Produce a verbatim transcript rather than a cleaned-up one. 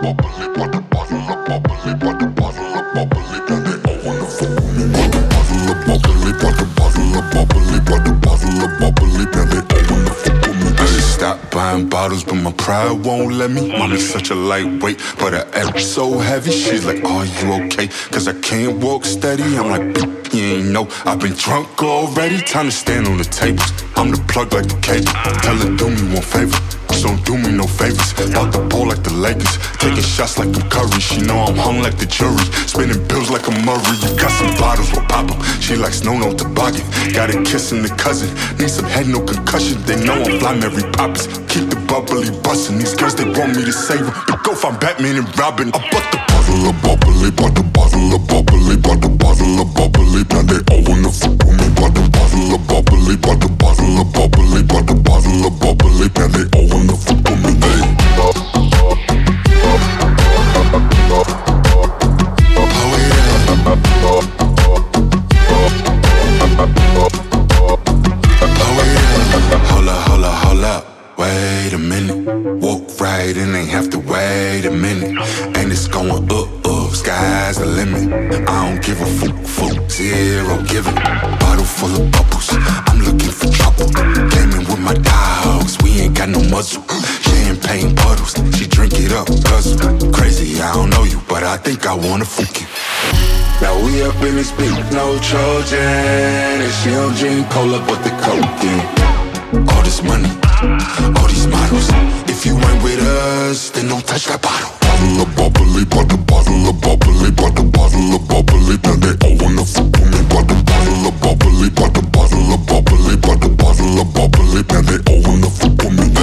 bubbly, butter, bottle of bubbly, butter, bottle of bubbly, and they all wanna fuck with me. Butter, bottle of bubbly, butter, bottle of bubbly, butter, bottle of bubbly, and they all wanna fuck with me. I should stop buying bottles, but my pride won't let me. Mommy's such a lightweight, but her ass so heavy. She's like, are you okay? Cause I can't walk steady. I'm like, you ain't know, I've been drunk already. Time to stand on the tables. I'm the plug like the cable. Tell her do me one favor, just don't do me no favors. Out the ball like the Lakers, taking shots like I'm Curry. She know I'm hung like the jury, spinning bills like a Murray. You got some bottles, we'll pop them. She likes snow, no toboggan. Got a kissing the cousin, need some head, no concussion. They know I'm fly Mary Poppins. Keep the bubbly bustin'. These girls, they want me to save them, but go find Batman and Robin. I bought the bottle of bubbly, bought the bottle of bubbly, bought the bottle of bubbly. Now they all wanna fuck with me. Bought the bottle of bubbly, bought the bottle of bubbly, bought the bottle of bubbly. Now they all wanna fuck with me. Hey. Oh yeah. Oh yeah. Hold up, hold up, hold up. Wait a minute. Walk right in, ain't have to wait a minute. And it's going up, up, sky's the limit. I don't give a fuck, fuck, zero giving. Bottle full of bubbles, I'm looking for trouble. Came in with my dogs, we ain't got no muzzle. Champagne bottles, she drink it up, guzzle. Crazy, I don't know you, but I think I wanna fuck you. Now we up in this bitch, no Trojan. And she don't drink cola, but the cocaine. All this money, all these models. If you ain't with us, then don't touch that bottle. Bottle of bubbly, bought the bottle of bubbly, bought the bottle of bubbly. Now they all wanna fuck with me. Bought the bottle of bubbly, bought the bottle of bubbly, bought the bottle of bubbly. Now they all wanna fuck with me.